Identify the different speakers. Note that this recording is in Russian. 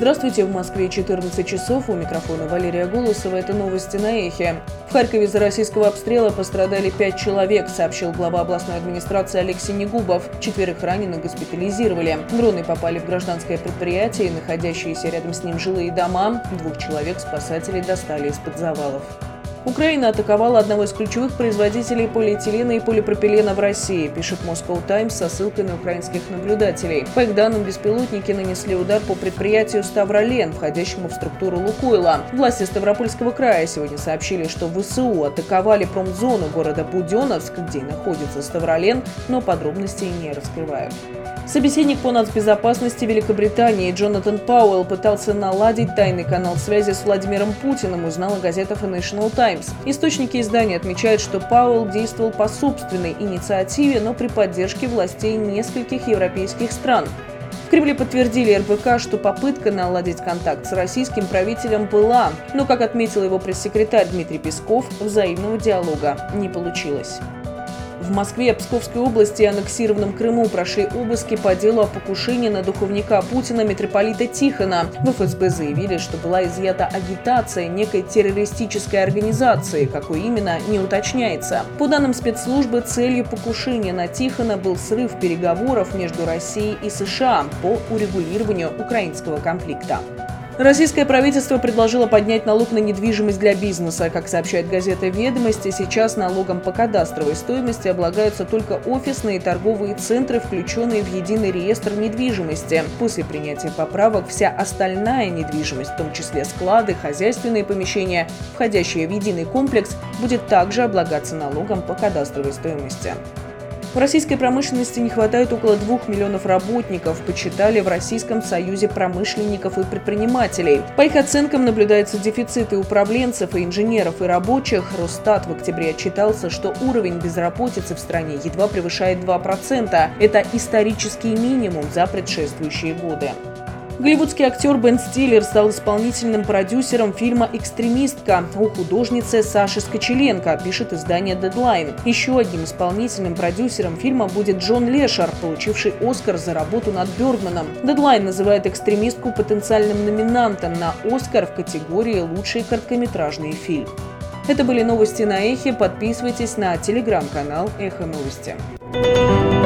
Speaker 1: Здравствуйте, в Москве 14 часов, у микрофона Валерия Голосова, это новости на Эхе. В Харькове из-за российского обстрела пострадали 5 человек, сообщил глава областной администрации Алексей Негубов. 4 раненых госпитализировали. Дроны попали в гражданское предприятие и находящиеся рядом с ним жилые дома. 2 человек спасатели достали из-под завалов. Украина атаковала одного из ключевых производителей полиэтилена и полипропилена в России, пишет Moscow Times со ссылкой на украинских наблюдателей. По их данным, беспилотники нанесли удар по предприятию «Ставролен», входящему в структуру «Лукойла». Власти Ставропольского края сегодня сообщили, что ВСУ атаковали промзону города Буденновск, где находится «Ставролен», но подробностей не раскрывают. Собеседник по нацбезопасности Великобритании Джонатан Пауэлл пытался наладить тайный канал связи с Владимиром Путиным, узнала газета Financial Times. Источники издания отмечают, что Пауэлл действовал по собственной инициативе, но при поддержке властей нескольких европейских стран. В Кремле подтвердили РБК, что попытка наладить контакт с российским правителем была, но, как отметил его пресс-секретарь Дмитрий Песков, взаимного диалога не получилось. В Москве и Псковской области и аннексированном Крыму прошли обыски по делу о покушении на духовника Путина митрополита Тихона. В ФСБ заявили, что была изъята агитация некой террористической организации, какой именно не уточняется. По данным спецслужбы, целью покушения на Тихона был срыв переговоров между Россией и США по урегулированию украинского конфликта. Российское правительство предложило поднять налог на недвижимость для бизнеса. Как сообщает газета «Ведомости», сейчас налогом по кадастровой стоимости облагаются только офисные и торговые центры, включенные в единый реестр недвижимости. После принятия поправок вся остальная недвижимость, в том числе склады, хозяйственные помещения, входящие в единый комплекс, будет также облагаться налогом по кадастровой стоимости. В российской промышленности не хватает около 2 миллионов работников, почитали в Российском союзе промышленников и предпринимателей. По их оценкам, наблюдается дефицит и управленцев, и инженеров, и рабочих. Росстат в октябре отчитался, что уровень безработицы в стране едва превышает 2%. Это исторический минимум за предшествующие годы. Голливудский актер Бен Стиллер стал исполнительным продюсером фильма «Экстремистка» о художнице Саше Скочеленко, пишет издание Deadline. Еще одним исполнительным продюсером фильма будет Джон Лешер, получивший «Оскар» за работу над Бёрдманом. Deadline называет «Экстремистку» потенциальным номинантом на «Оскар» в категории «Лучший короткометражный фильм». Это были новости на Эхе. Подписывайтесь на телеграм-канал «Эхо Новости».